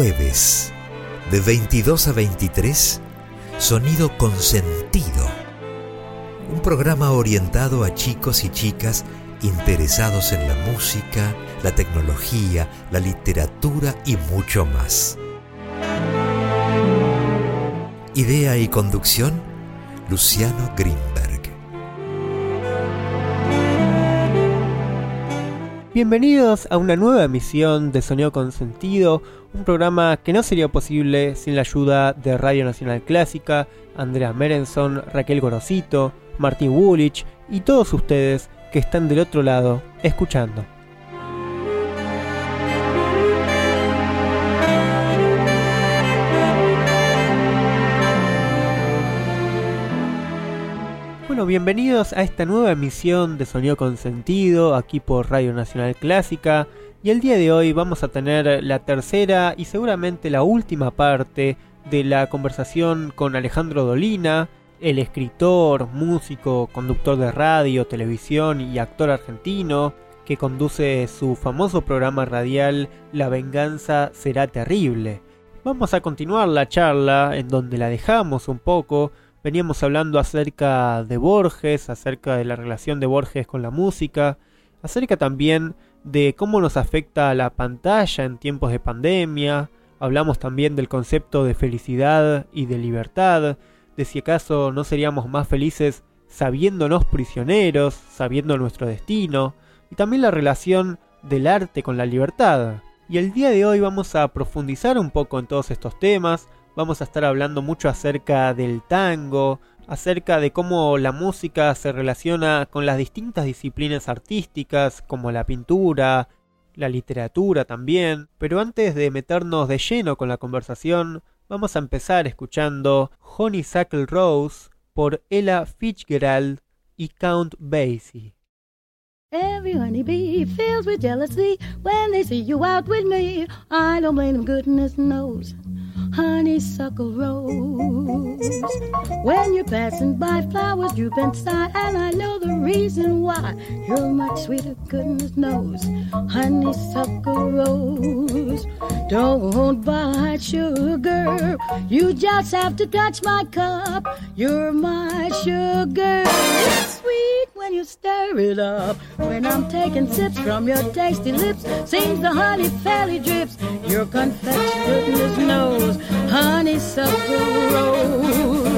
jueves, de 22 a 23, Sonido Consentido. Un programa orientado a chicos y chicas interesados en la música, la tecnología, la literatura y mucho más. Idea y conducción, Luciano Grimberg. Bienvenidos a una nueva emisión de Sonido Consentido, un programa que no sería posible sin la ayuda de Radio Nacional Clásica, Andrea Merenson, Raquel Gorosito, Martín Wulich y todos ustedes que están del otro lado escuchando. Bueno, bienvenidos a esta nueva emisión de Sonido Consentido, aquí por Radio Nacional Clásica, y el día de hoy vamos a tener la tercera y seguramente la última parte de la conversación con Alejandro Dolina, el escritor, músico, conductor de radio, televisión y actor argentino, que conduce su famoso programa radial La Venganza Será Terrible. Vamos a continuar la charla en donde la dejamos un poco. Veníamos hablando acerca de Borges, acerca de la relación de Borges con la música, acerca también de cómo nos afecta la pantalla en tiempos de pandemia. Hablamos también del concepto de felicidad y de libertad, de si acaso no seríamos más felices sabiéndonos prisioneros, sabiendo nuestro destino, y también la relación del arte con la libertad. Y el día de hoy vamos a profundizar un poco en todos estos temas. Vamos a estar hablando mucho acerca del tango, acerca de cómo la música se relaciona con las distintas disciplinas artísticas, como la pintura, la literatura también. Pero antes de meternos de lleno con la conversación, vamos a empezar escuchando Honeysuckle Rose por Ella Fitzgerald y Count Basie. Every honeybee feels with jealousy when they see you out with me. I don't blame them, goodness knows. Honeysuckle rose. When you're passing by, flowers droop and sigh, and I know the reason why. You're much sweeter, goodness knows. Honeysuckle rose. Don't buy sugar, you just have to touch my cup. You're my sugar. It's sweet when you stir it up. When I'm taking sips from your tasty lips, seems the honey fairly drips. Your confection, goodness knows. Honeysuckle rose.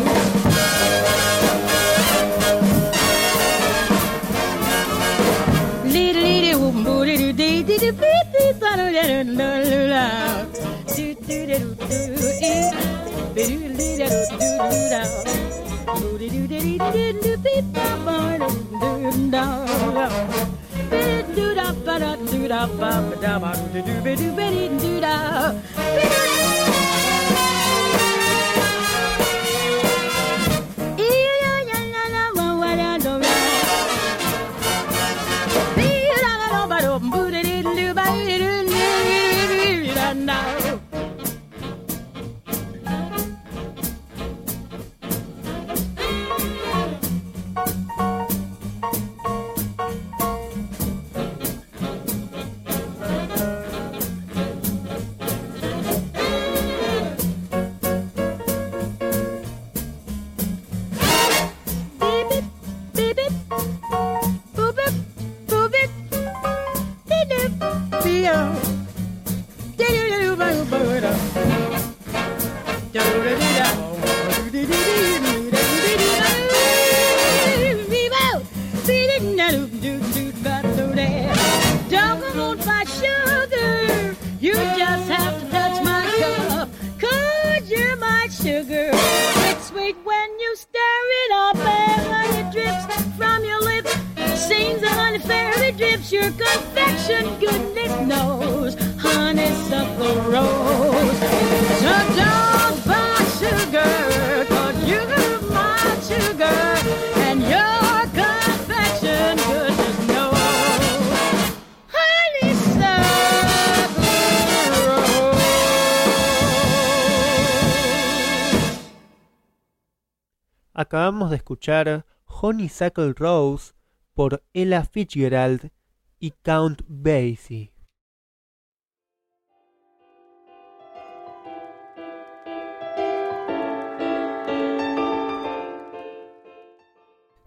Acabamos de escuchar Honeysuckle Rose por Ella Fitzgerald y Count Basie.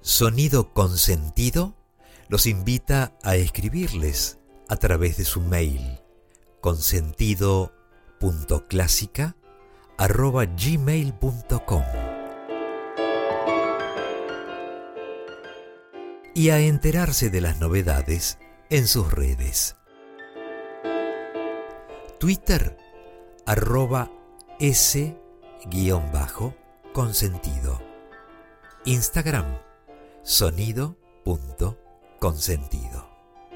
Sonido Consentido los invita a escribirles a través de su mail consentido.clasica@gmail.com y a enterarse de las novedades en sus redes. Twitter @s_consentido. Instagram sonido.consentido.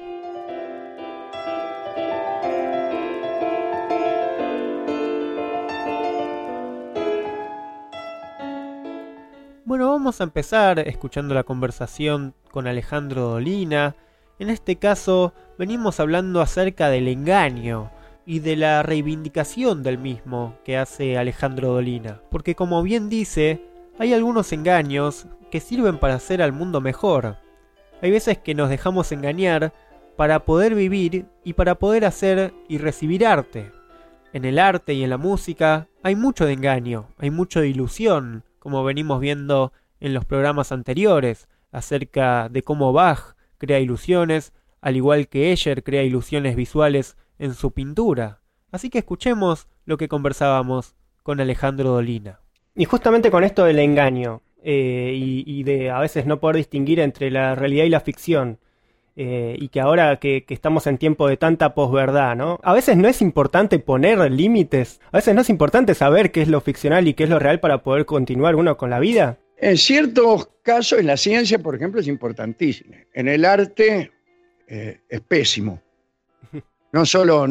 Bueno, vamos a empezar escuchando la conversación con Alejandro Dolina. En este caso, venimos hablando acerca del engaño y de la reivindicación del mismo que hace Alejandro Dolina. Porque como bien dice, hay algunos engaños que sirven para hacer al mundo mejor. Hay veces que nos dejamos engañar para poder vivir y para poder hacer y recibir arte. En el arte y en la música hay mucho de engaño, hay mucho de ilusión, como venimos viendo en los programas anteriores, acerca de cómo Bach crea ilusiones, al igual que Escher crea ilusiones visuales en su pintura. Así que escuchemos lo que conversábamos con Alejandro Dolina. Y justamente con esto del engaño, y de a veces no poder distinguir entre la realidad y la ficción, y que ahora que estamos en tiempo de tanta posverdad, ¿no? A veces no es importante poner límites, a veces no es importante saber qué es lo ficcional y qué es lo real para poder continuar uno con la vida. En ciertos casos, en la ciencia, por ejemplo, es importantísimo. En el arte es pésimo. No solo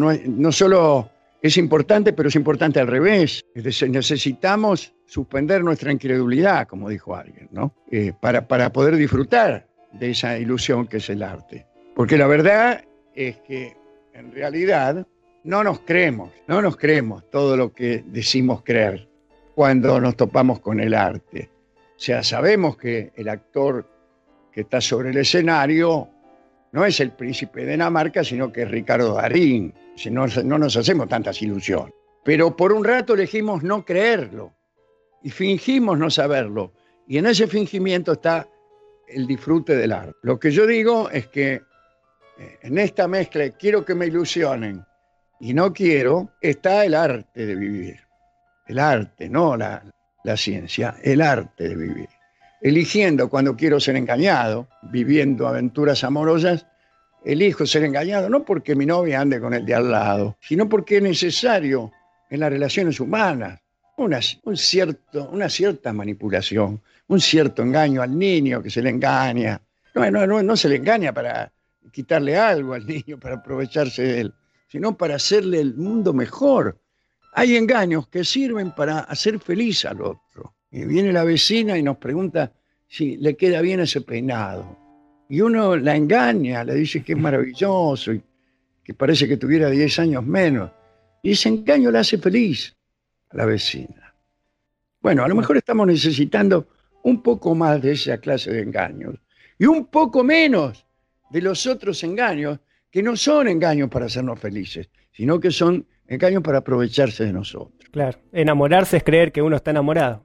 es importante, pero es importante al revés. Es decir, necesitamos suspender nuestra incredulidad, como dijo alguien, ¿no? Para poder disfrutar de esa ilusión que es el arte. Porque la verdad es que, en realidad, no nos creemos todo lo que decimos creer cuando nos topamos con el arte. O sea, sabemos que el actor que está sobre el escenario no es el príncipe de Dinamarca, sino que es Ricardo Darín. Si no nos hacemos tantas ilusiones. Pero por un rato elegimos no creerlo y fingimos no saberlo. Y en ese fingimiento está el disfrute del arte. Lo que yo digo es que en esta mezcla de quiero que me ilusionen y no quiero, está el arte de vivir. El arte, no la ciencia, el arte de vivir. Eligiendo cuando quiero ser engañado, viviendo aventuras amorosas, elijo ser engañado, no porque mi novia ande con el de al lado, sino porque es necesario en las relaciones humanas una cierta manipulación, un cierto engaño al niño que se le engaña. No se le engaña para quitarle algo al niño, para aprovecharse de él, sino para hacerle el mundo mejor. Hay engaños que sirven para hacer feliz al otro. Y viene la vecina y nos pregunta si le queda bien ese peinado. Y uno la engaña, le dice que es maravilloso y que parece que tuviera 10 años menos. Y ese engaño la hace feliz a la vecina. Bueno, a lo mejor estamos necesitando un poco más de esa clase de engaños y un poco menos de los otros engaños que no son engaños para hacernos felices, sino que son engaños para aprovecharse de nosotros. Claro, enamorarse es creer que uno está enamorado.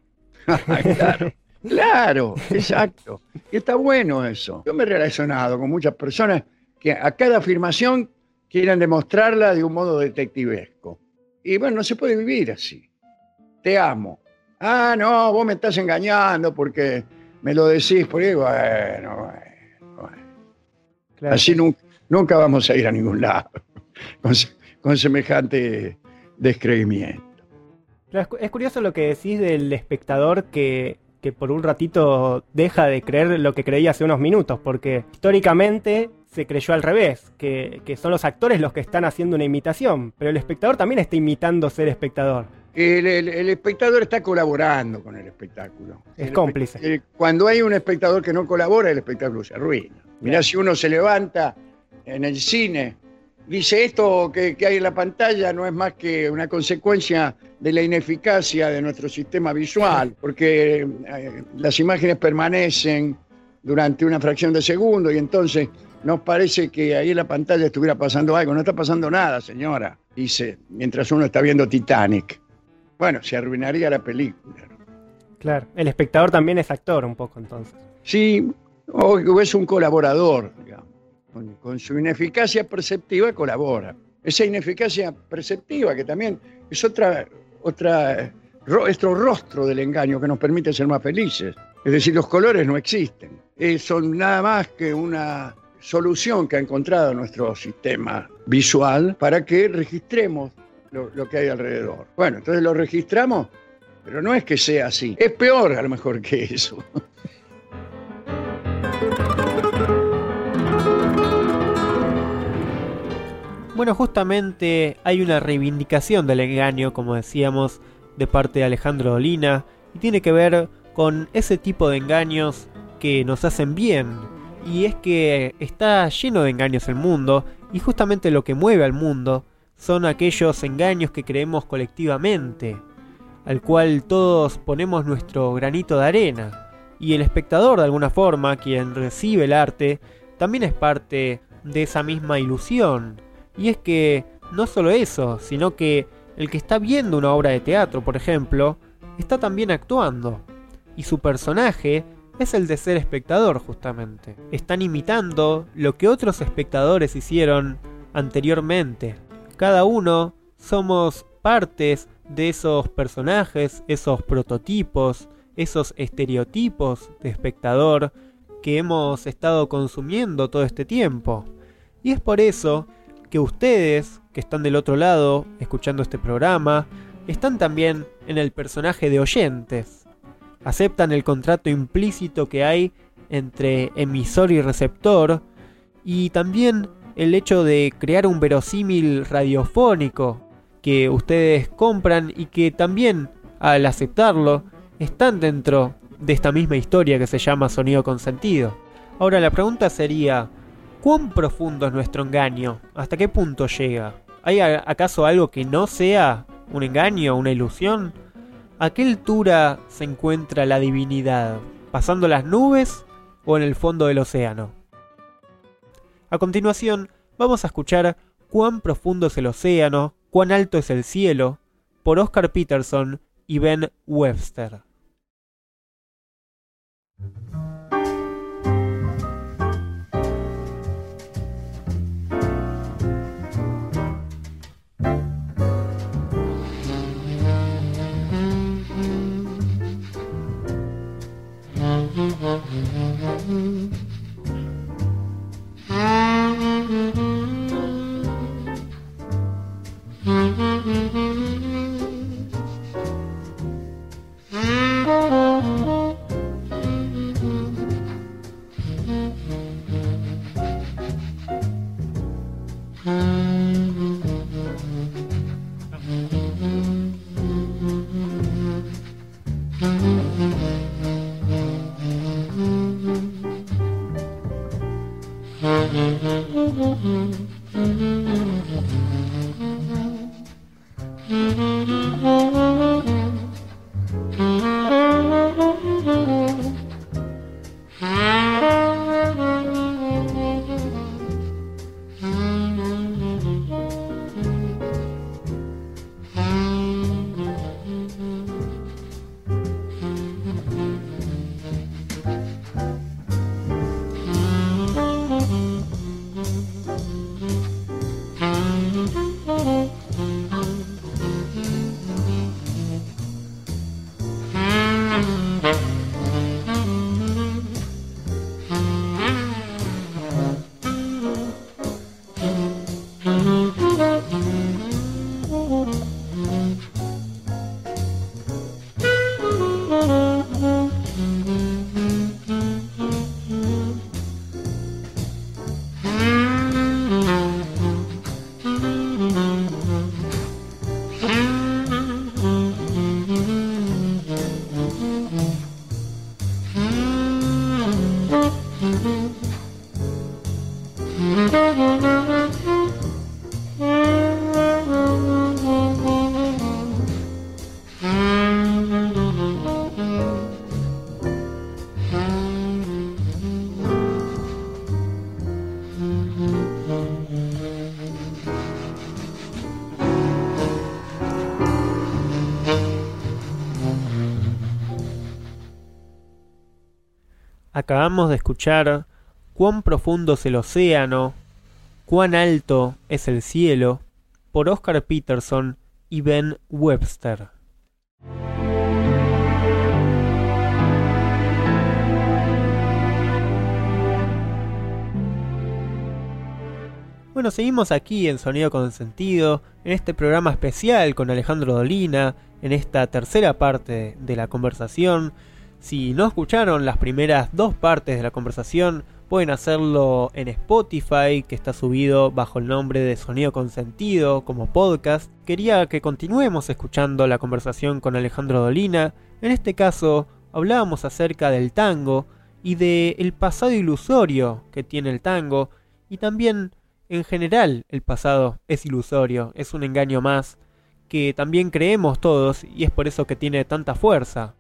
Claro, exacto. Y está bueno eso. Yo me he relacionado con muchas personas que a cada afirmación quieren demostrarla de un modo detectivesco. Y bueno, no se puede vivir así. Te amo. Ah, no, vos me estás engañando porque me lo decís. Porque bueno. Claro. Así nunca vamos a ir a ningún lado con semejante descreimiento. Es curioso lo que decís del espectador que por un ratito deja de creer lo que creía hace unos minutos, porque históricamente se creyó al revés, que son los actores los que están haciendo una imitación, pero el espectador también está imitando ser espectador. El espectador está colaborando con el espectáculo. Es cómplice. Cuando hay un espectador que no colabora, el espectáculo se arruina. Mirá, si uno se levanta en el cine, dice esto que hay en la pantalla no es más que una consecuencia de la ineficacia de nuestro sistema visual, porque las imágenes permanecen durante una fracción de segundo y entonces nos parece que ahí en la pantalla estuviera pasando algo. No está pasando nada, señora, dice, mientras uno está viendo Titanic. Bueno, se arruinaría la película. Claro, el espectador también es actor un poco entonces. Sí, O es un colaborador, digamos. Con su ineficacia perceptiva colabora. Esa ineficacia perceptiva que también es otro rostro del engaño que nos permite ser más felices. Es decir, los colores no existen. Son nada más que una solución que ha encontrado nuestro sistema visual para que registremos lo que hay alrededor. Bueno, entonces lo registramos, pero no es que sea así. Es peor a lo mejor que eso. Bueno, justamente hay una reivindicación del engaño, como decíamos, de parte de Alejandro Dolina, y tiene que ver con ese tipo de engaños que nos hacen bien. Y es que está lleno de engaños el mundo, y justamente lo que mueve al mundo son aquellos engaños que creemos colectivamente, al cual todos ponemos nuestro granito de arena. Y el espectador, de alguna forma, quien recibe el arte, también es parte de esa misma ilusión. Y es que no solo eso, sino que el que está viendo una obra de teatro, por ejemplo, está también actuando. Y su personaje es el de ser espectador, justamente. Están imitando lo que otros espectadores hicieron anteriormente. Cada uno somos partes de esos personajes, esos prototipos, esos estereotipos de espectador que hemos estado consumiendo todo este tiempo. Y es por eso que ustedes, que están del otro lado, escuchando este programa, están también en el personaje de oyentes. Aceptan el contrato implícito que hay entre emisor y receptor, y también el hecho de crear un verosímil radiofónico que ustedes compran y que también, al aceptarlo, están dentro de esta misma historia que se llama Sonido con Sentido. Ahora la pregunta sería: ¿cuán profundo es nuestro engaño? ¿Hasta qué punto llega? ¿Hay acaso algo que no sea un engaño, una ilusión? ¿A qué altura se encuentra la divinidad? ¿Pasando las nubes o en el fondo del océano? A continuación, vamos a escuchar Cuán profundo es el océano, cuán alto es el cielo, por Oscar Peterson y Ben Webster. Acabamos de escuchar Cuán profundo es el océano, cuán alto es el cielo, por Oscar Peterson y Ben Webster. Bueno, seguimos aquí en Sonido con Sentido, en este programa especial con Alejandro Dolina, en esta tercera parte de la conversación. Si no escucharon las primeras dos partes de la conversación, pueden hacerlo en Spotify, que está subido bajo el nombre de Sonido con Sentido como podcast. Quería que continuemos escuchando la conversación con Alejandro Dolina. En este caso, hablábamos acerca del tango y del pasado ilusorio que tiene el tango, y también en general el pasado es ilusorio, es un engaño más que también creemos todos y es por eso que tiene tanta fuerza.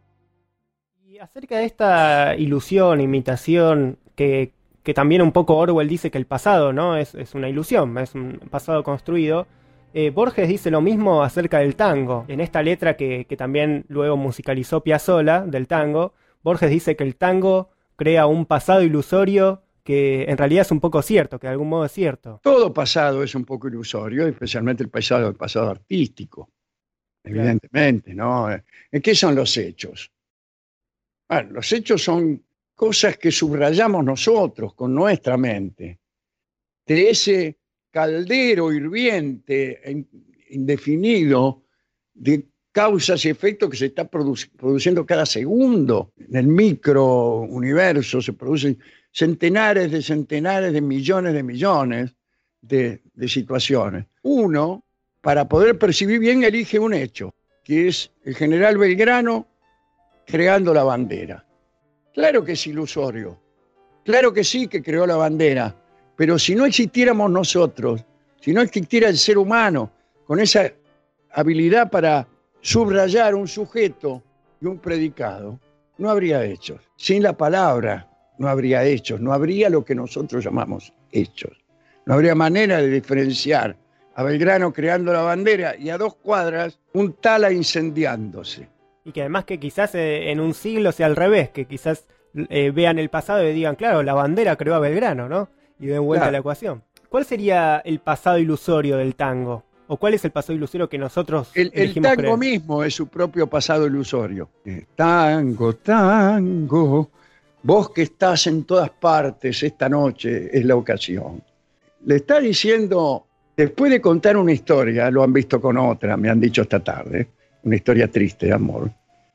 Y acerca de esta ilusión, imitación, que también un poco Orwell dice que el pasado, ¿no? es una ilusión, es un pasado construido. Borges dice lo mismo acerca del tango. En esta letra que también luego musicalizó Piazzolla del tango, Borges dice que el tango crea un pasado ilusorio que en realidad es un poco cierto, que de algún modo es cierto. Todo pasado es un poco ilusorio, especialmente el pasado artístico, evidentemente, ¿no? ¿Qué son los hechos? Bueno, los hechos son cosas que subrayamos nosotros con nuestra mente, de ese caldero hirviente, indefinido, de causas y efectos que se está produciendo cada segundo. En el microuniverso se producen centenares de millones de situaciones. Uno, para poder percibir bien, elige un hecho, que es el general Belgrano creando la bandera. Claro que es ilusorio, claro que sí que creó la bandera, pero si no existiéramos nosotros, si no existiera el ser humano con esa habilidad para subrayar un sujeto y un predicado, no habría hechos. Sin la palabra no habría hechos, no habría lo que nosotros llamamos hechos. No habría manera de diferenciar a Belgrano creando la bandera y a 2 cuadras un Tala incendiándose. Y que además que quizás en un siglo sea al revés, que quizás vean el pasado y digan, claro, la bandera creó a Belgrano, ¿no? Y den vuelta a la ecuación. ¿Cuál sería el pasado ilusorio del tango? ¿O cuál es el pasado ilusorio que nosotros elegimos El tango creer? mismo es su propio pasado ilusorio. Tango, tango, vos que estás en todas partes, esta noche es la ocasión. Le está diciendo, después de contar una historia, lo han visto con otra, me han dicho esta tarde, una historia triste de amor.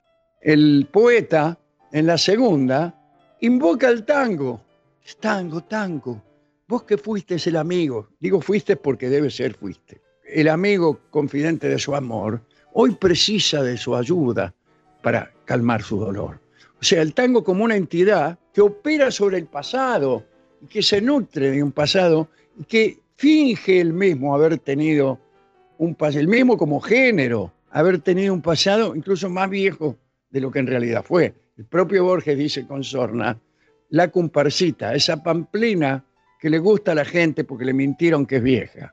El poeta, en la segunda, invoca el tango. Tango, tango, vos que fuiste el amigo. Digo fuiste porque debe ser fuiste. El amigo confidente de su amor, hoy precisa de su ayuda para calmar su dolor. O sea, el tango como una entidad que opera sobre el pasado, y que se nutre de un pasado, y que finge el mismo haber tenido un pasado, el mismo como género, haber tenido un pasado incluso más viejo de lo que en realidad fue. El propio Borges dice con sorna, la comparsita, esa pamplina que le gusta a la gente porque le mintieron que es vieja.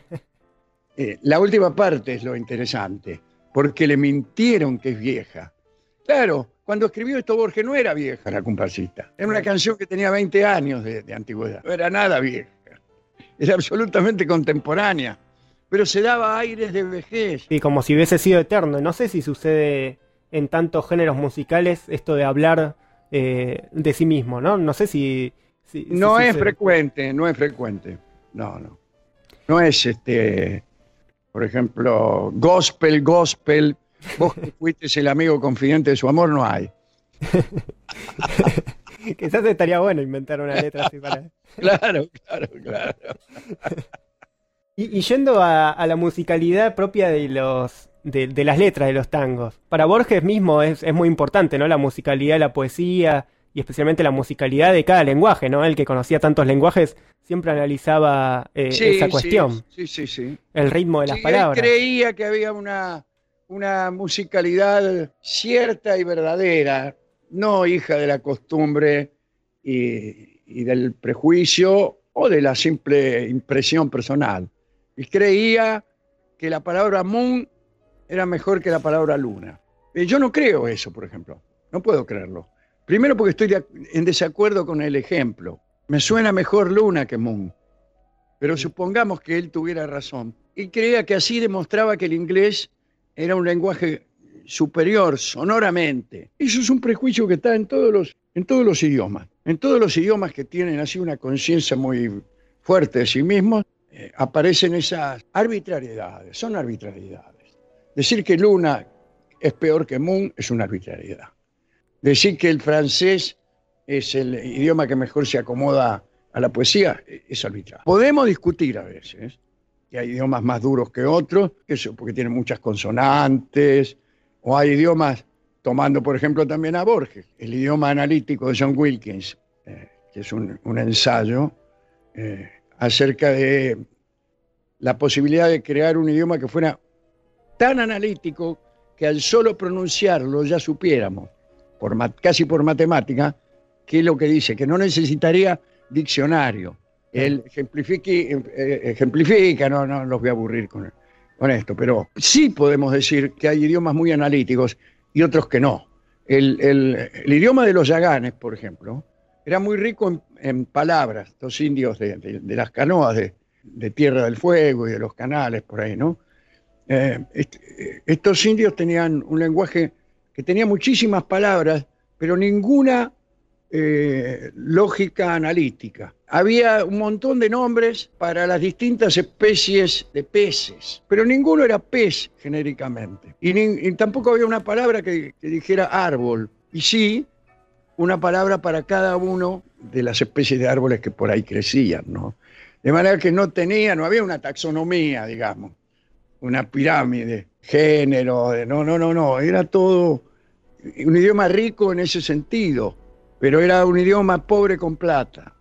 La última parte es lo interesante, porque le mintieron que es vieja. Claro, cuando escribió esto Borges no era vieja la comparsita. Era una canción que tenía 20 años de antigüedad. No era nada vieja. Era absolutamente contemporánea. Pero se daba aires de vejez. Sí, como si hubiese sido eterno. No sé si sucede en tantos géneros musicales esto de hablar de sí mismo, ¿no? No sé si no es frecuente, no es frecuente. No. No es por ejemplo, gospel, vos que fuiste el amigo confidente de su amor, no hay. Quizás estaría bueno inventar una letra así para... Claro. Y yendo a la musicalidad propia de las letras de los tangos. Para Borges mismo es muy importante, ¿no? La musicalidad de la poesía y especialmente la musicalidad de cada lenguaje, ¿no? Él que conocía tantos lenguajes siempre analizaba esa cuestión. Sí. El ritmo de las palabras. Él creía que había una musicalidad cierta y verdadera, no hija de la costumbre y del prejuicio o de la simple impresión personal. Y creía que la palabra moon era mejor que la palabra luna. Yo no creo eso, por ejemplo. No puedo creerlo. Primero porque estoy en desacuerdo con el ejemplo. Me suena mejor Luna que Moon. Pero supongamos que él tuviera razón y creía que así demostraba que el inglés era un lenguaje superior sonoramente. Eso es un prejuicio que está en todos los idiomas. En todos los idiomas que tienen así una conciencia muy fuerte de sí mismos, aparecen esas arbitrariedades, son arbitrariedades. Decir que Luna es peor que Moon es una arbitrariedad. Decir que el francés es el idioma que mejor se acomoda a la poesía es arbitrario. Podemos discutir a veces que hay idiomas más duros que otros, eso porque tienen muchas consonantes, o hay idiomas, tomando por ejemplo también a Borges, el idioma analítico de John Wilkins, que es un ensayo acerca de la posibilidad de crear un idioma que fuera tan analítico que al solo pronunciarlo ya supiéramos, casi por matemática, qué es lo que dice, que no necesitaría diccionario. Él ejemplifica, no los voy a aburrir con esto, pero sí podemos decir que hay idiomas muy analíticos y otros que no. El idioma de los yaganes, por ejemplo, era muy rico en palabras, los indios de las canoas de Tierra del Fuego y de los canales por ahí, ¿no? Estos indios tenían un lenguaje que tenía muchísimas palabras, pero ninguna lógica analítica. Había un montón de nombres para las distintas especies de peces, pero ninguno era pez genéricamente. Y tampoco había una palabra que dijera árbol. Y sí, una palabra para cada uno de las especies de árboles que por ahí crecían, ¿no? De manera que no había una taxonomía, digamos, una pirámide, género, no, era todo un idioma rico en ese sentido, pero era un idioma pobre con plata.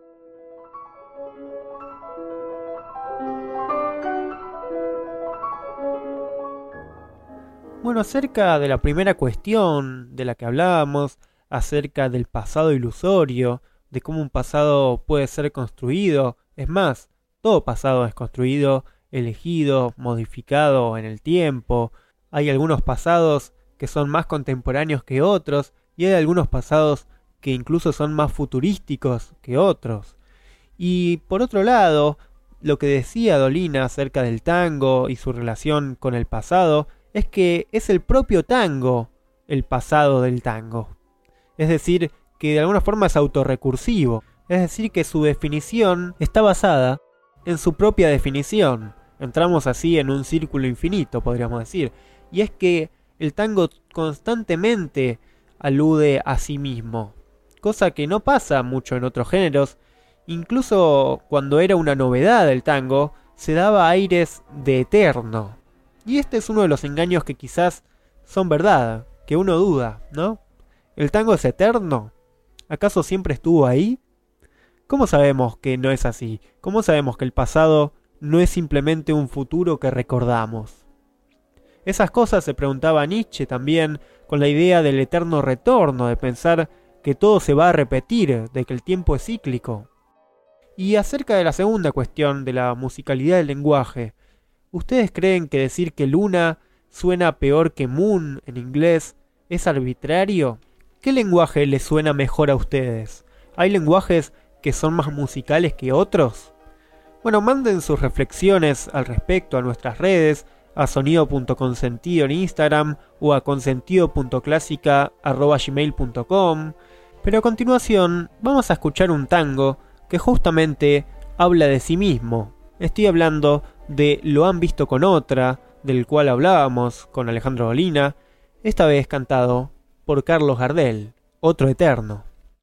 Bueno, acerca de la primera cuestión de la que hablábamos, acerca del pasado ilusorio, de cómo un pasado puede ser construido, es más, todo pasado es construido, elegido, modificado en el tiempo. Hay algunos pasados que son más contemporáneos que otros, y hay algunos pasados que incluso son más futurísticos que otros. Y por otro lado, lo que decía Dolina acerca del tango y su relación con el pasado, es que es el propio tango el pasado del tango. Es decir, que de alguna forma es autorrecursivo. Es decir, que su definición está basada en su propia definición. Entramos así en un círculo infinito, podríamos decir. Y es que el tango constantemente alude a sí mismo. Cosa que no pasa mucho en otros géneros. Incluso cuando era una novedad el tango, se daba aires de eterno. Y este es uno de los engaños que quizás son verdad, que uno duda, ¿no? ¿El tango es eterno? ¿Acaso siempre estuvo ahí? ¿Cómo sabemos que no es así? ¿Cómo sabemos que el pasado no es simplemente un futuro que recordamos? Esas cosas se preguntaba Nietzsche también, con la idea del eterno retorno, de pensar que todo se va a repetir, de que el tiempo es cíclico. Y acerca de la segunda cuestión, de la musicalidad del lenguaje, ¿ustedes creen que decir que Luna suena peor que Moon en inglés es arbitrario? ¿Qué lenguaje les suena mejor a ustedes? ¿Hay lenguajes que son más musicales que otros? Bueno, manden sus reflexiones al respecto a nuestras redes, a sonido.consentido en Instagram o a consentido.clasica@gmail.com. Pero a continuación vamos a escuchar un tango que justamente habla de sí mismo. Estoy hablando de Lo han visto con otra, del cual hablábamos con Alejandro Dolina, esta vez cantado por Carlos Gardel, Otro Eterno.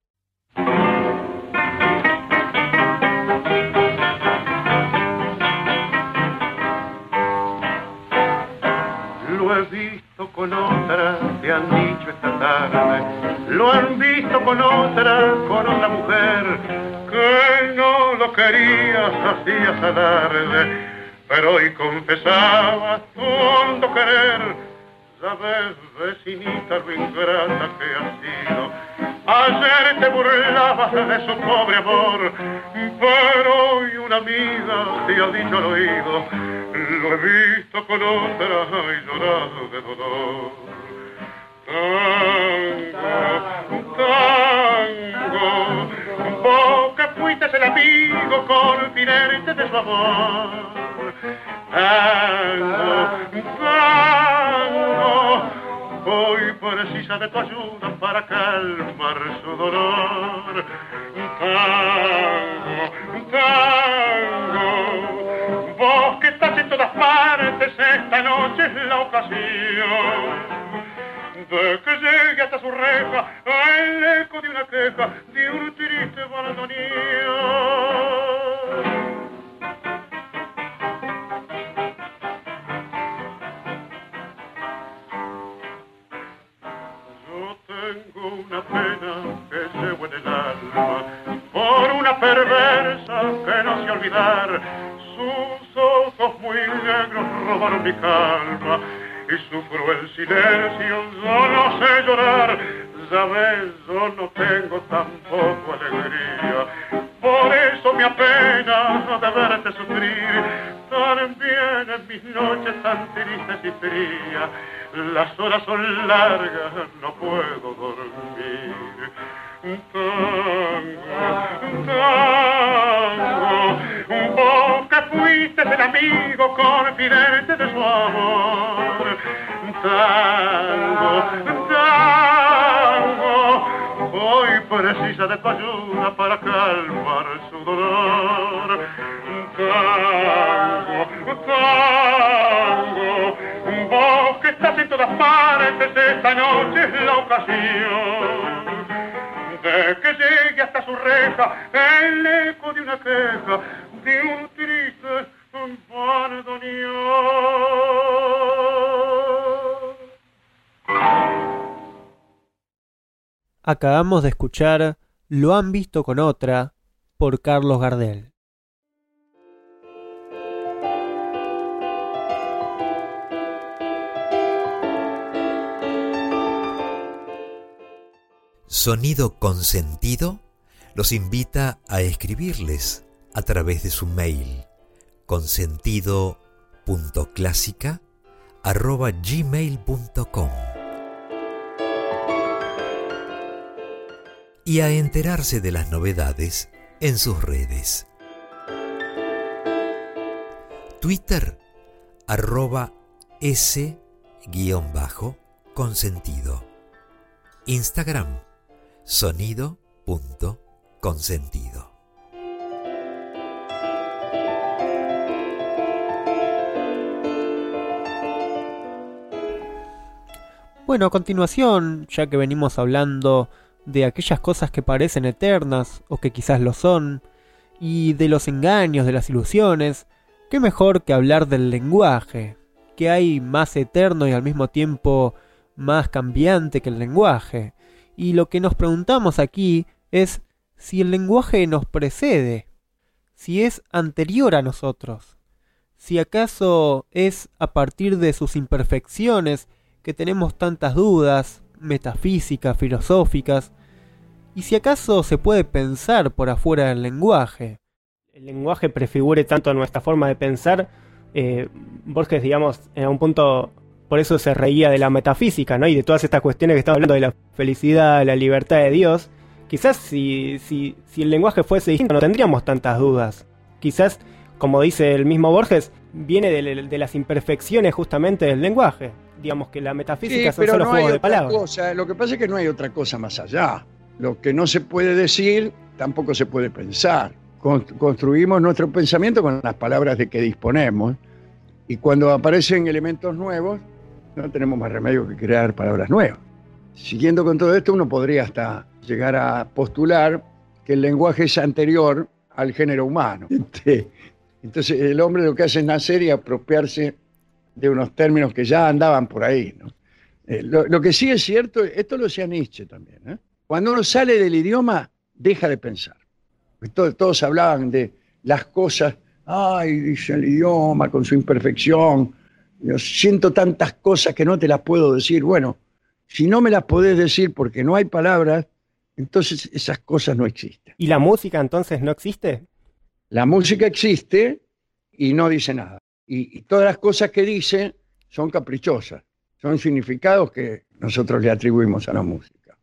Lo he visto con otra, te han dicho esta tarde. Lo han visto con otra mujer, que no lo querías, hacías alarde, pero hoy confesabas tu hondo querer. Sabes, vecinita, lo ingrata que has sido. Ayer te burlabas de su pobre amor, pero hoy una amiga te ha dicho al oído: lo he visto con otra y llorado de dolor. Tango, tango, vos que fuiste el amigo confidente de su amor. Tango, tango, hoy precisa de tu ayuda para calmar su dolor. Tango, tango, vos que estás en todas partes, esta noche es la ocasión de que llegue hasta su reja el eco de una queja, de un triste bandoneón. Tengo una pena que llevo en el alma por una perversa que no sé olvidar. Sus ojos muy negros robaron mi calma y sufro el silencio, yo no sé llorar. Ya ves, yo no tengo tampoco alegría, por eso me apena de verte sufrir. También en mis noches tan tristes y frías, las horas son largas, no puedo dormir. Tango, tango, vos que fuiste el amigo confidente de su amor. Tango, tango, hoy precisa de tu ayuda para calmar su dolor. Tango, tango, vos que estás en todas partes, esta noche es la ocasión de que llegue hasta su reja el eco de una queja, de un triste bandoneón. Acabamos de escuchar Lo han visto con otra por Carlos Gardel. Sonido Consentido los invita a escribirles a través de su mail consentido.clasica@gmail.com y a enterarse de las novedades en sus redes. Twitter @s_consentido. Instagram sonido.consentido. Bueno, a continuación, ya que venimos hablando de aquellas cosas que parecen eternas o que quizás lo son, y de los engaños, de las ilusiones, qué mejor que hablar del lenguaje, que hay más eterno y al mismo tiempo más cambiante que el lenguaje. Y lo que nos preguntamos aquí es si el lenguaje nos precede, si es anterior a nosotros, si acaso es a partir de sus imperfecciones que tenemos tantas dudas metafísicas, filosóficas, y si acaso se puede pensar por afuera del lenguaje. El lenguaje prefigure tanto nuestra forma de pensar. Borges, digamos, en un punto, por eso se reía de la metafísica, ¿no? Y de todas estas cuestiones que estaba hablando de la felicidad, de la libertad de Dios. Quizás si el lenguaje fuese distinto no tendríamos tantas dudas. Quizás, como dice el mismo Borges, viene de las imperfecciones justamente del lenguaje. Digamos que la metafísica son solo juegos de palabras. Lo que pasa es que no hay otra cosa más allá. Lo que no se puede decir, tampoco se puede pensar. Construimos nuestro pensamiento con las palabras de que disponemos, y cuando aparecen elementos nuevos, no tenemos más remedio que crear palabras nuevas. Siguiendo con todo esto, uno podría hasta llegar a postular que el lenguaje es anterior al género humano. Entonces el hombre lo que hace es nacer y apropiarse de unos términos que ya andaban por ahí, ¿no? Lo que sí es cierto, esto lo decía Nietzsche también, ¿eh? Cuando uno sale del idioma, deja de pensar. Todos hablaban de las cosas, ay, dice el idioma con su imperfección, yo siento tantas cosas que no te las puedo decir. Bueno, si no me las podés decir porque no hay palabras, entonces esas cosas no existen. ¿Y la música entonces no existe? La música existe y no dice nada. Y todas las cosas que dice son caprichosas, son significados que nosotros le atribuimos a la música.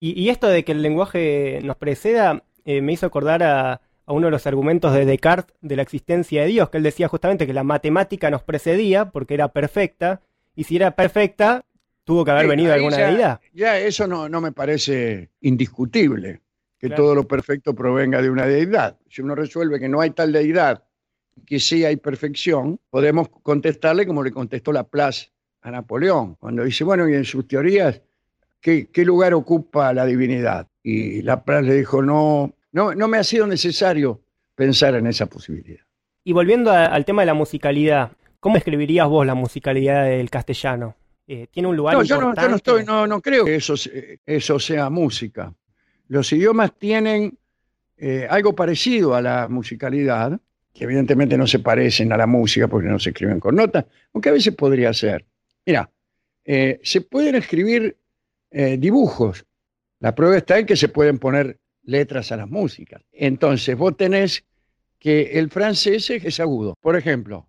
Y esto de que el lenguaje nos preceda me hizo acordar a uno de los argumentos de Descartes de la existencia de Dios, que él decía justamente que la matemática nos precedía porque era perfecta, y si era perfecta, tuvo que haber venido alguna deidad. Ya eso no me parece indiscutible, que Claro. todo lo perfecto provenga de una deidad. Si uno resuelve que no hay tal deidad, que sí hay perfección, podemos contestarle como le contestó Laplace a Napoleón, cuando dice, bueno, y en sus teorías, ¿qué lugar ocupa la divinidad? Y Laplace le dijo, no me ha sido necesario pensar en esa posibilidad. Y volviendo al tema de la musicalidad, ¿cómo describirías vos la musicalidad del castellano? ¿Tiene un lugar importante? No creo que eso sea música. Los idiomas tienen algo parecido a la musicalidad, que evidentemente no se parecen a la música porque no se escriben con notas, aunque a veces podría ser. Mira, se pueden escribir dibujos. La prueba está en que se pueden poner letras a las músicas. Entonces, vos tenés que el francés es agudo. Por ejemplo,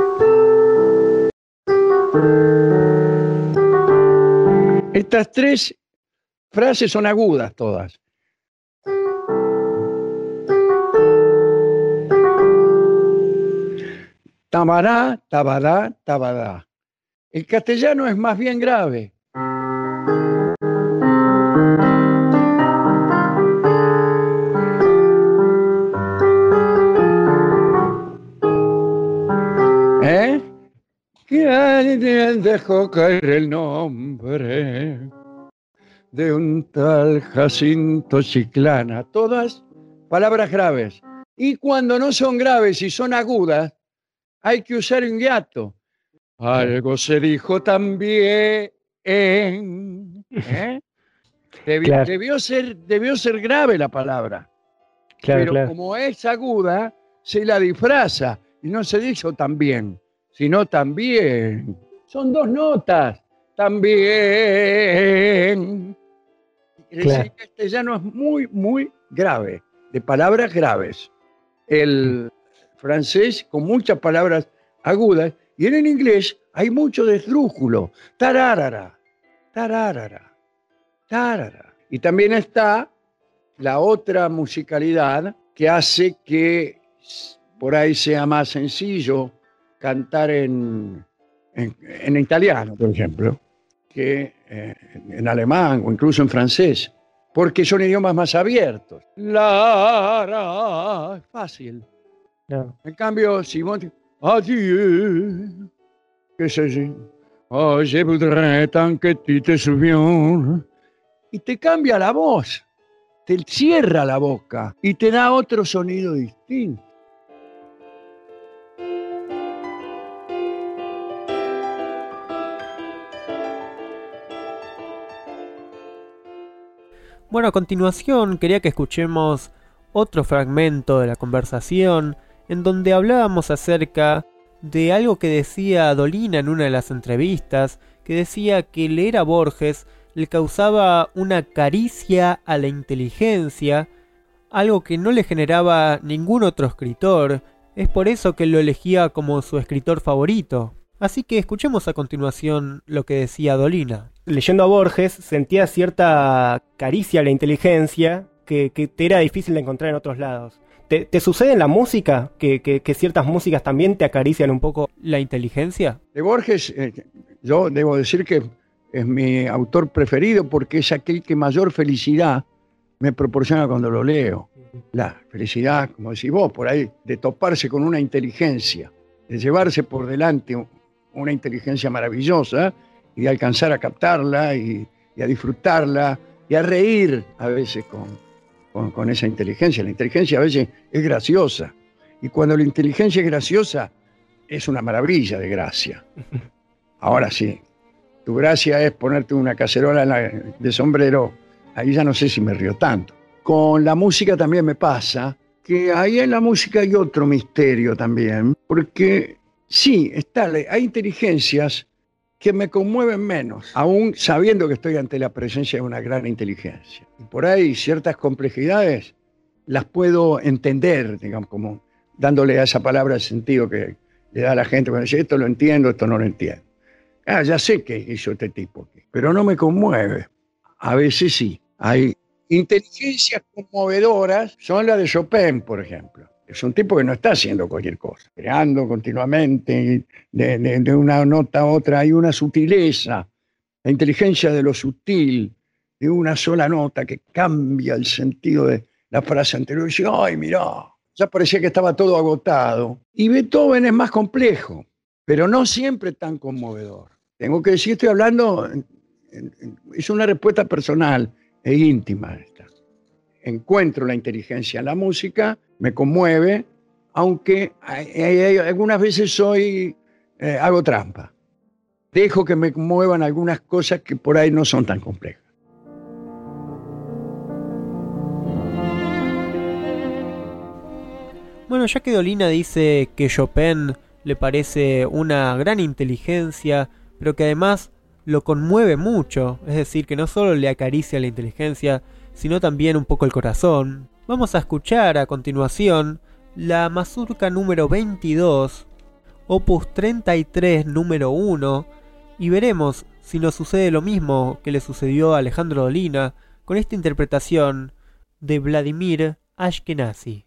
estas tres frases son agudas todas. Tabará, tabará, tabará. El castellano es más bien grave. Que alguien dejó caer el nombre de un tal Jacinto Chiclana. Todas palabras graves. Y cuando no son graves y son agudas, hay que usar un hiato. Algo se dijo también. Claro. Debió ser grave la palabra. Claro, Pero claro. como es aguda, se la disfraza. Y no se dijo también, sino también. Son dos notas. También. Claro. El castellano es muy, muy grave, de palabras graves. El francés con muchas palabras agudas, y en el inglés hay mucho de esdrújulo. Tarárara, tarárara, tarara. Y también está la otra musicalidad que hace que por ahí sea más sencillo cantar en italiano, por ejemplo, que en alemán o incluso en francés, porque son idiomas más abiertos. Es fácil. No. En cambio, si vos adieu, qué sé yo, oh, je voudrais tant que tu te souviens, y te cambia la voz, te cierra la boca y te da otro sonido distinto. Bueno, a continuación quería que escuchemos otro fragmento de la conversación en donde hablábamos acerca de algo que decía Dolina en una de las entrevistas, que decía que leer a Borges le causaba una caricia a la inteligencia, algo que no le generaba ningún otro escritor. Es por eso que lo elegía como su escritor favorito. Así que escuchemos a continuación lo que decía Dolina. Leyendo a Borges sentía cierta caricia a la inteligencia que te era difícil de encontrar en otros lados. ¿Te sucede en la música que ciertas músicas también te acarician un poco ¿La inteligencia? De Borges, yo debo decir que es mi autor preferido porque es aquel que mayor felicidad me proporciona cuando lo leo. La felicidad, como decís vos, por ahí, de toparse con una inteligencia, de llevarse por delante una inteligencia maravillosa y de alcanzar a captarla y a disfrutarla y a reír a veces con esa inteligencia. La inteligencia a veces es graciosa y cuando la inteligencia es graciosa es una maravilla de gracia. Ahora sí, tu gracia es ponerte una cacerola de sombrero, ahí ya no sé si me río tanto. Con la música también me pasa que ahí en la música hay otro misterio también, porque sí, hay inteligencias que me conmueven menos, aún sabiendo que estoy ante la presencia de una gran inteligencia. Y por ahí ciertas complejidades las puedo entender, digamos, como dándole a esa palabra el sentido que le da a la gente cuando dice, esto lo entiendo, esto no lo entiendo. Ya sé qué hizo este tipo, pero no me conmueve. A veces sí. Hay inteligencias conmovedoras, son las de Chopin, por ejemplo. Es un tipo que no está haciendo cualquier cosa, creando continuamente de una nota a otra. Hay una sutileza, la inteligencia de lo sutil, de una sola nota que cambia el sentido de la frase anterior. Y dice, ay, mirá, ya parecía que estaba todo agotado. Y Beethoven es más complejo, pero no siempre tan conmovedor. Tengo que decir, estoy hablando, es una respuesta personal e íntima esta. Encuentro la inteligencia en la música, me conmueve, aunque algunas veces hago trampa. Dejo que me conmuevan algunas cosas que por ahí no son tan complejas. Bueno, ya que Dolina dice que Chopin le parece una gran inteligencia, pero que además lo conmueve mucho, es decir, que no solo le acaricia la inteligencia, sino también un poco el corazón, vamos a escuchar a continuación la mazurca número 22, opus 33 número 1, y veremos si nos sucede lo mismo que le sucedió a Alejandro Dolina con esta interpretación de Vladimir Ashkenazy.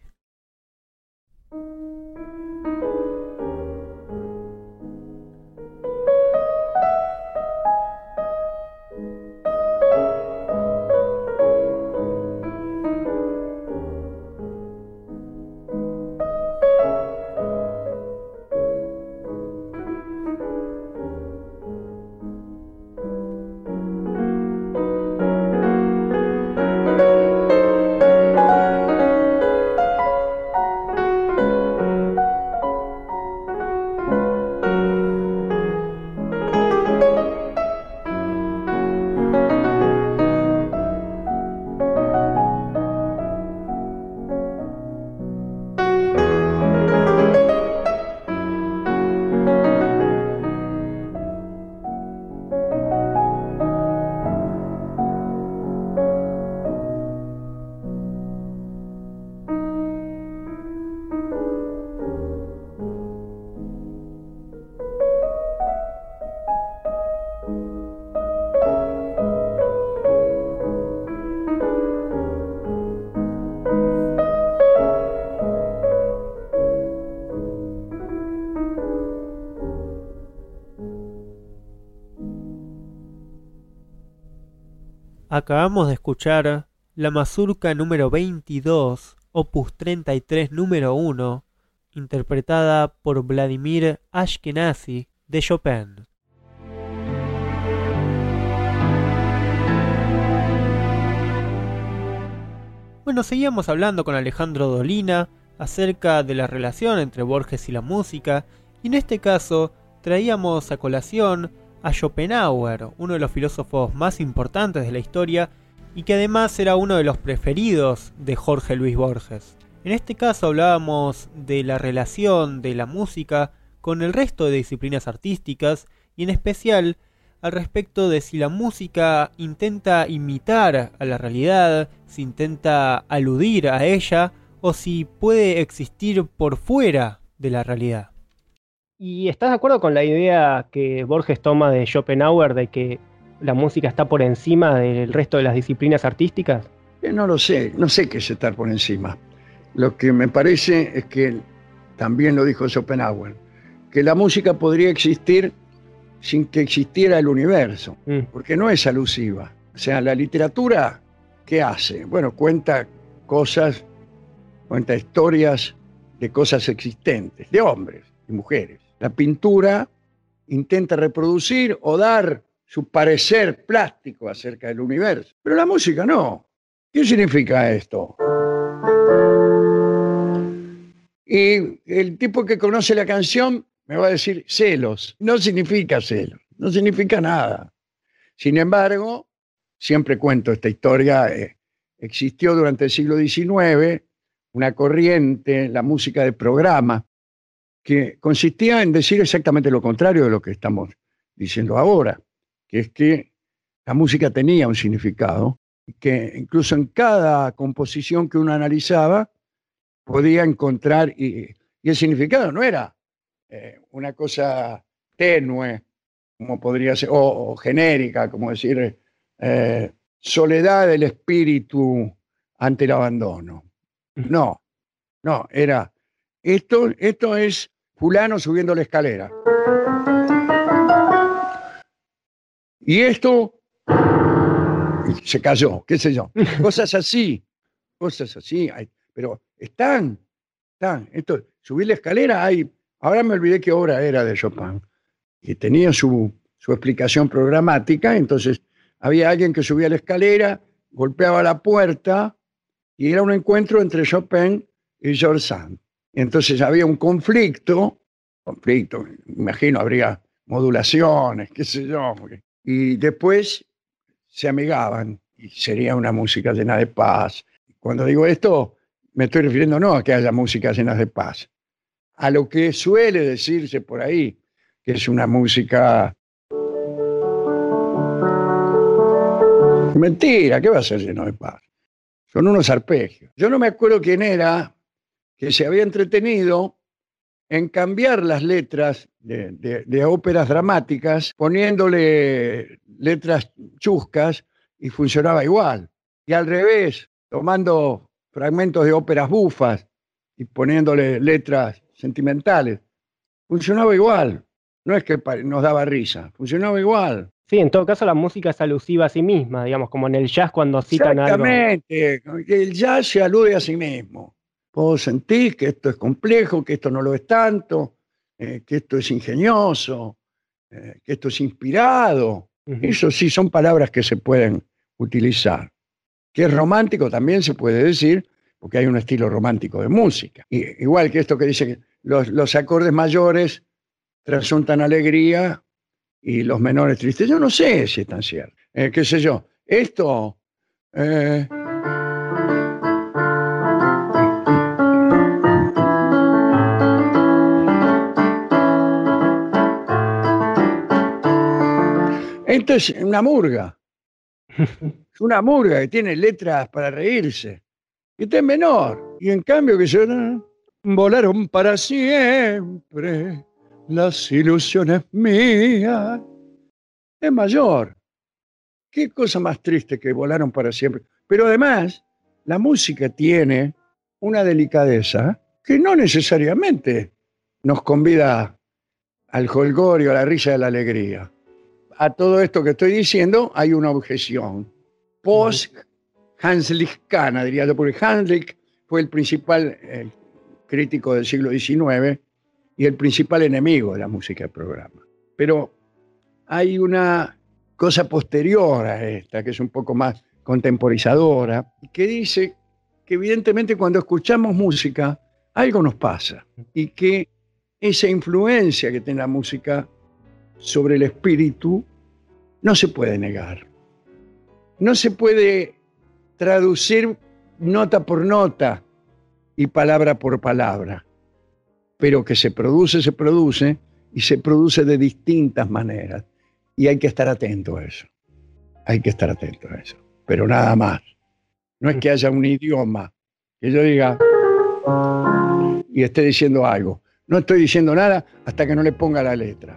Acabamos de escuchar la mazurca número 22, opus 33 número 1, interpretada por Vladimir Ashkenazy de Chopin. Bueno, seguíamos hablando con Alejandro Dolina acerca de la relación entre Borges y la música, y en este caso traíamos a colación a Schopenhauer, uno de los filósofos más importantes de la historia y que además era uno de los preferidos de Jorge Luis Borges. En este caso hablábamos de la relación de la música con el resto de disciplinas artísticas y en especial al respecto de si la música intenta imitar a la realidad, si intenta aludir a ella o si puede existir por fuera de la realidad. ¿Y estás de acuerdo con la idea que Borges toma de Schopenhauer de que la música está por encima del resto de las disciplinas artísticas? No lo sé, no sé qué es estar por encima. Lo que me parece es que, también lo dijo Schopenhauer, que la música podría existir sin que existiera el universo, porque no es alusiva. O sea, la literatura, ¿qué hace? Bueno, cuenta cosas, cuenta historias de cosas existentes, de hombres y mujeres. La pintura intenta reproducir o dar su parecer plástico acerca del universo. Pero la música no. ¿Qué significa esto? Y el tipo que conoce la canción me va a decir celos. No significa celos, no significa nada. Sin embargo, siempre cuento esta historia, existió durante el siglo XIX una corriente, la música de programa, que consistía en decir exactamente lo contrario de lo que estamos diciendo ahora, que es que la música tenía un significado, y que incluso en cada composición que uno analizaba podía encontrar, y el significado no era una cosa tenue, como podría ser, o genérica, como decir, soledad del espíritu ante el abandono. No, era esto es fulano subiendo la escalera. Y esto se cayó, qué sé yo. Cosas así, pero están. Esto, subir la escalera, ahora me olvidé qué obra era de Chopin, y tenía su explicación programática. Entonces había alguien que subía la escalera, golpeaba la puerta, y era un encuentro entre Chopin y George Sand. Entonces había un conflicto, imagino, habría modulaciones, qué sé yo, y después se amigaban, y sería una música llena de paz. Cuando digo esto, me estoy refiriendo no a que haya música llena de paz, a lo que suele decirse por ahí, que es una música... Mentira, ¿qué va a ser lleno de paz? Son unos arpegios. Yo no me acuerdo quién era que se había entretenido en cambiar las letras de óperas dramáticas, poniéndole letras chuscas, y funcionaba igual. Y al revés, tomando fragmentos de óperas bufas y poniéndole letras sentimentales, funcionaba igual. No es que nos daba risa, funcionaba igual. Sí, en todo caso la música es alusiva a sí misma, digamos, como en el jazz cuando citan algo. Exactamente, el jazz se alude a sí mismo. Vos sentís que esto es complejo, que esto no lo es tanto, que esto es ingenioso, que esto es inspirado. Eso sí son palabras que se pueden utilizar. Que es romántico también se puede decir, porque hay un estilo romántico de música. Igual que esto que dice que los acordes mayores trasuntan alegría y los menores tristes. Yo no sé si es tan cierto. ¿Qué sé yo? Esto... Esto es una murga. Es una murga que tiene letras para reírse. Y está en menor. Y en cambio que se volaron para siempre las ilusiones mías. Es mayor. Qué cosa más triste que volaron para siempre. Pero además, la música tiene una delicadeza que no necesariamente nos convida al jolgorio, a la risa y a la alegría. A todo esto que estoy diciendo hay una objeción. Post-Hanslickana, diría yo, porque Hanslick fue el principal crítico del siglo XIX y el principal enemigo de la música de programa. Pero hay una cosa posterior a esta, que es un poco más contemporizadora, que dice que evidentemente cuando escuchamos música algo nos pasa y que esa influencia que tiene la música sobre el espíritu no se puede negar. No se puede traducir nota por nota y palabra por palabra, pero que se produce y se produce de distintas maneras. Y hay que estar atento a eso. Hay que estar atento a eso. Pero nada más. No es que haya un idioma que yo diga y esté diciendo algo. No estoy diciendo nada hasta que no le ponga la letra.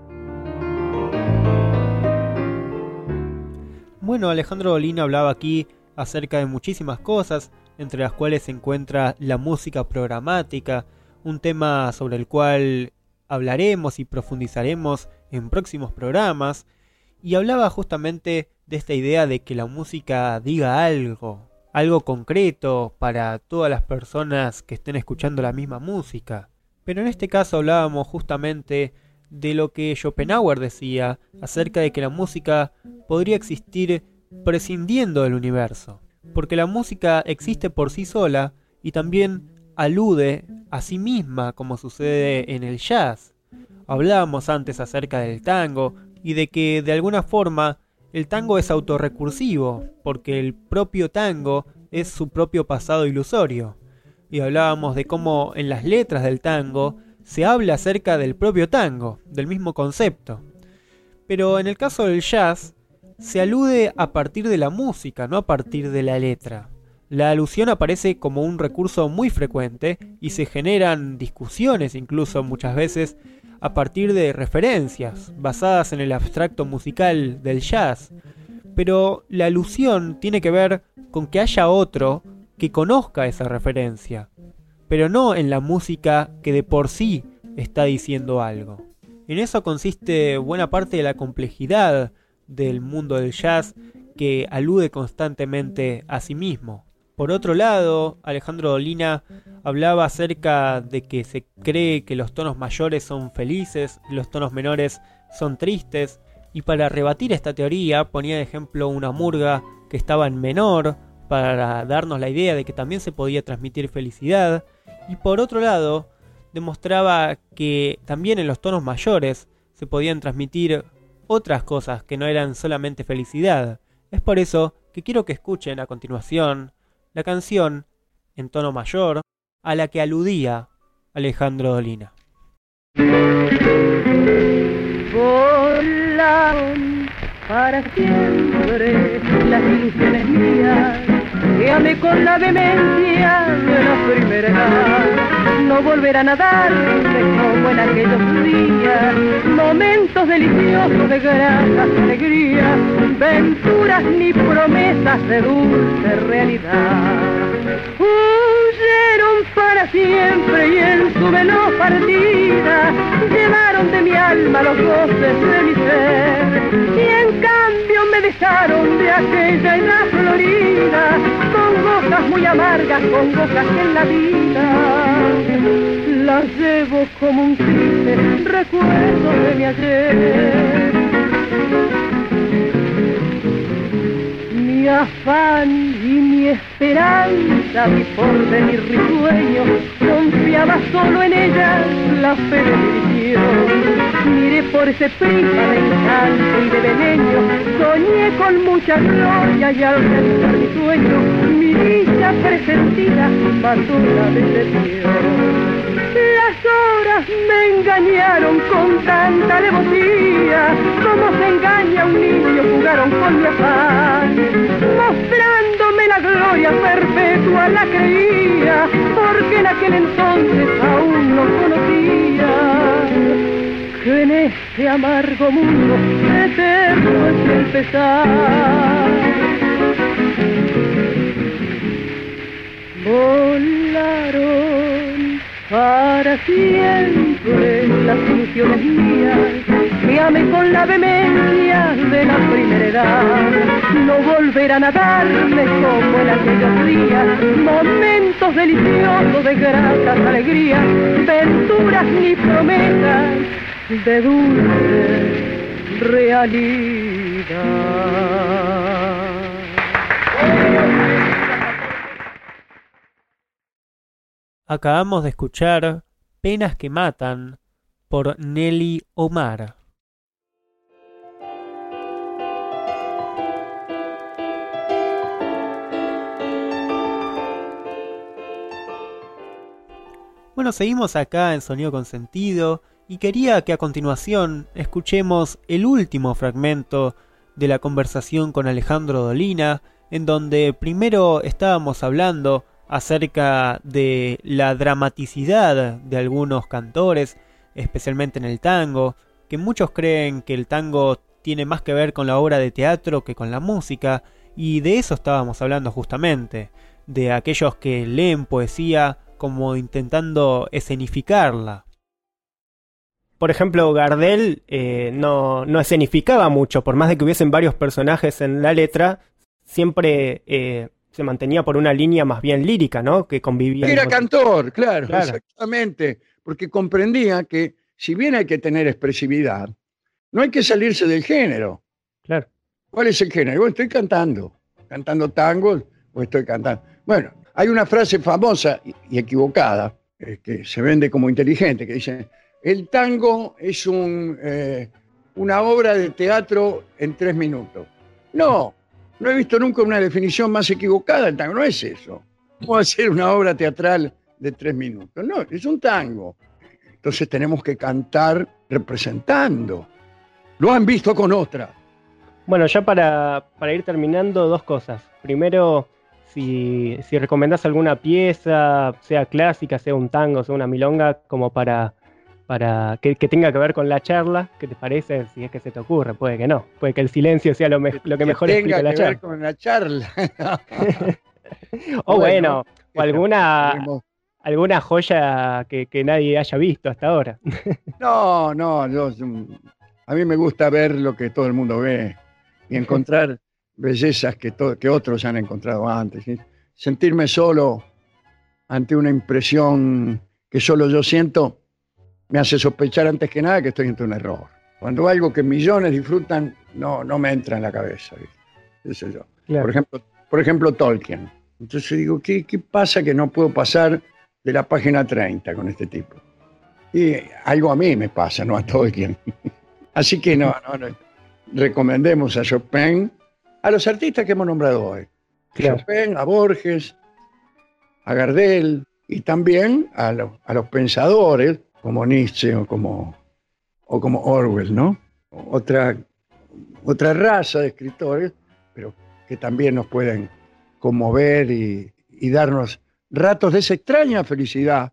Bueno, Alejandro Dolina hablaba aquí acerca de muchísimas cosas, entre las cuales se encuentra la música programática, un tema sobre el cual hablaremos y profundizaremos en próximos programas, y hablaba justamente de esta idea de que la música diga algo concreto para todas las personas que estén escuchando la misma música. Pero en este caso hablábamos justamente de lo que Schopenhauer decía acerca de que la música podría existir prescindiendo del universo, porque la música existe por sí sola y también alude a sí misma, como sucede en el jazz. Hablábamos antes acerca del tango y de que de alguna forma el tango es autorrecursivo, porque el propio tango es su propio pasado ilusorio. Y hablábamos de cómo en las letras del tango se habla acerca del propio tango, del mismo concepto. Pero en el caso del jazz, se alude a partir de la música, no a partir de la letra. La alusión aparece como un recurso muy frecuente y se generan discusiones incluso muchas veces a partir de referencias basadas en el abstracto musical del jazz. pero la alusión tiene que ver con que haya otro que conozca esa referencia, pero no en la música que de por sí está diciendo algo. En eso consiste buena parte de la complejidad del mundo del jazz, que alude constantemente a sí mismo. Por otro lado, Alejandro Dolina hablaba acerca de que se cree que los tonos mayores son felices, los tonos menores son tristes, y para rebatir esta teoría ponía de ejemplo una murga que estaba en menor, para darnos la idea de que también se podía transmitir felicidad, y por otro lado, demostraba que también en los tonos mayores se podían transmitir otras cosas que no eran solamente felicidad. Es por eso que quiero que escuchen a continuación la canción en tono mayor a la que aludía Alejandro Dolina. Volaron para siempre las ilusiones mías, que amé con la vehemencia de la primera edad. No volverán a darme como en aquellos días, momentos deliciosos de grata alegría, venturas ni promesas de dulce realidad. Huyeron para siempre y en su veloz partida llevaron de mi alma los goces de mi ser, y en cambio me dejaron de aquella edad florida, con cosas muy amargas, con cosas que en la vida las llevo como un triste recuerdo de mi ayer. Mi afán y mi esperanza, mi porvenir risueño, confiaba solo en ella la fe de mi visión. Miré por ese prisma de encanto y de beleño, soñé con mucha gloria y al realizar mi sueño, mi dicha presentida mató la decepción. Las horas me engañaron con tanta alevosía, como se engaña a un niño, jugaron con mi afán, mostrándome la gloria perpetua, la creía, porque en aquel entonces aún no conocía que en este amargo mundo eterno es el pesar. Volaron para siempre las ilusiones mías, que amé con la vehemencia de la primera edad. No volverán a darme como en aquellos días, momentos deliciosos de gratas alegrías, venturas ni promesas de dulce realidad. Acabamos de escuchar Penas que Matan por Nelly Omar. Bueno, seguimos acá en Sonido con Sentido y quería que a continuación escuchemos el último fragmento de la conversación con Alejandro Dolina, en donde primero estábamos hablando acerca de la dramaticidad de algunos cantores, especialmente en el tango, que muchos creen que el tango tiene más que ver con la obra de teatro que con la música, y de eso estábamos hablando justamente, de aquellos que leen poesía como intentando escenificarla. Por ejemplo, Gardel no escenificaba mucho, por más de que hubiesen varios personajes en la letra, siempre se mantenía por una línea más bien lírica, ¿no? Que convivía. Era cantor, claro, exactamente, porque comprendía que si bien hay que tener expresividad, no hay que salirse del género. Claro. ¿Cuál es el género? Bueno, estoy cantando tangos o estoy cantando. Bueno, hay una frase famosa y equivocada, que se vende como inteligente, que dice: el tango es una obra de teatro en 3 minutos. No he visto nunca una definición más equivocada del tango. No es eso. ¿Cómo hacer una obra teatral de 3 minutos? No, es un tango. Entonces tenemos que cantar representando. Lo han visto con otra. Bueno, ya para ir terminando, 2 cosas. Primero, si recomendás alguna pieza, sea clásica, sea un tango, sea una milonga, como para para que tenga que ver con la charla. ¿Qué te parece? Si es que se te ocurre, puede que no. Puede que el silencio sea lo que mejor explica la tenga que ver charla. con la charla. O bueno, o alguna Tenemos- joya que nadie haya visto hasta ahora. No, a mí me gusta ver lo que todo el mundo ve y encontrar bellezas que otros han encontrado antes. ¿Sí? Sentirme solo ante una impresión que solo yo siento me hace sospechar antes que nada que estoy ante un error. Cuando algo que millones disfrutan no me entra en la cabeza. ¿Viste? Qué sé yo. Claro. Por ejemplo, Tolkien. Entonces digo, ¿qué pasa que no puedo pasar de la página 30 con este tipo? Y algo a mí me pasa, no a Tolkien. Así que no. Recomendemos a Chopin, a los artistas que hemos nombrado hoy. Claro. Chopin, a Borges, a Gardel y también a los pensadores como Nietzsche o como Orwell, ¿no? Otra raza de escritores, pero que también nos pueden conmover y darnos ratos de esa extraña felicidad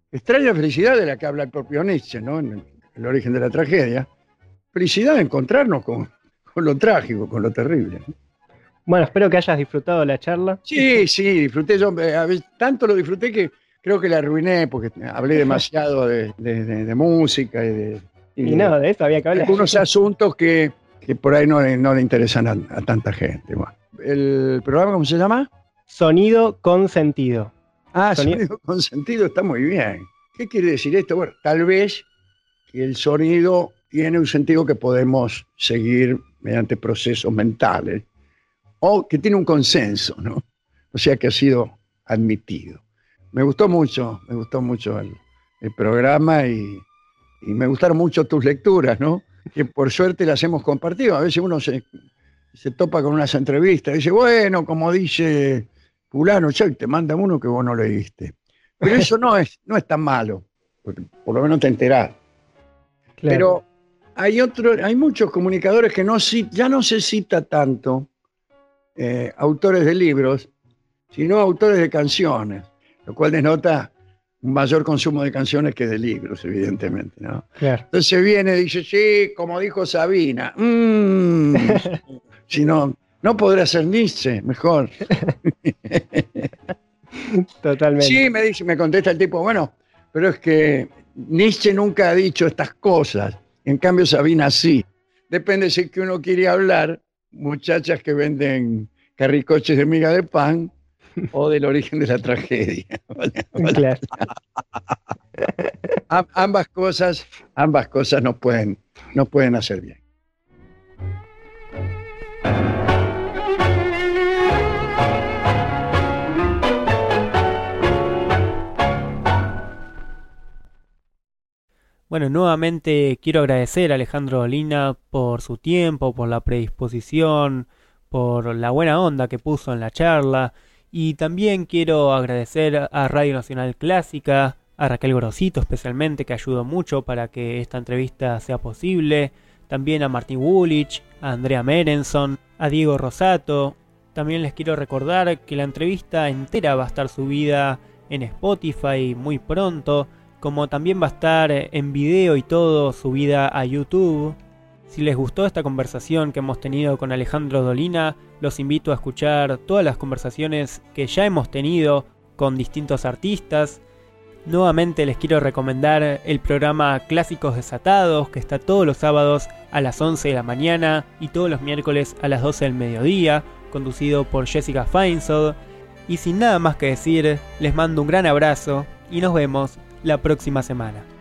de la que habla el propio Nietzsche, ¿no? En El origen de la tragedia. Felicidad de encontrarnos con lo trágico, con lo terrible. Bueno, espero que hayas disfrutado la charla. Sí, disfruté. Yo tanto lo disfruté que creo que la arruiné porque hablé demasiado de música y no, de eso había que hablar. algunos asuntos que por ahí no le interesan a tanta gente. Bueno, ¿el programa cómo se llama? Sonido con sentido. Sonido con sentido está muy bien. ¿Qué quiere decir esto? Bueno, tal vez que el sonido tiene un sentido que podemos seguir mediante procesos mentales o que tiene un consenso, ¿no? O sea que ha sido admitido. Me gustó mucho el programa y me gustaron mucho tus lecturas, ¿no? Que por suerte las hemos compartido. A veces uno se topa con unas entrevistas y dice, bueno, como dice fulano, che, te manda uno que vos no leíste. Pero eso no es tan malo, porque por lo menos te enterás. Claro. Pero hay muchos comunicadores que ya no se cita tanto autores de libros, sino autores de canciones, lo cual denota un mayor consumo de canciones que de libros, evidentemente, ¿no? Claro. Entonces viene y dice, sí, como dijo Sabina. Si no podrá ser Nietzsche, mejor. Totalmente. Sí, me contesta el tipo, bueno, pero es que Nietzsche nunca ha dicho estas cosas, en cambio Sabina sí. Depende si es que uno quiere hablar, muchachas que venden carricoches de miga de pan o del origen de la tragedia. Claro. Ambas cosas nos pueden hacer bien. Bueno, nuevamente quiero agradecer a Alejandro Dolina por su tiempo, por la predisposición, por la buena onda que puso en la charla. Y también quiero agradecer a Radio Nacional Clásica, a Raquel Grosito especialmente, que ayudó mucho para que esta entrevista sea posible. También a Martín Woolrich, a Andrea Merenson, a Diego Rosato. También les quiero recordar que la entrevista entera va a estar subida en Spotify muy pronto, como también va a estar en video y todo subida a YouTube. Si les gustó esta conversación que hemos tenido con Alejandro Dolina, los invito a escuchar todas las conversaciones que ya hemos tenido con distintos artistas. Nuevamente les quiero recomendar el programa Clásicos Desatados, que está todos los sábados a las 11 de la mañana y todos los miércoles a las 12 del mediodía, conducido por Jessica Feinsold. Y sin nada más que decir, les mando un gran abrazo y nos vemos la próxima semana.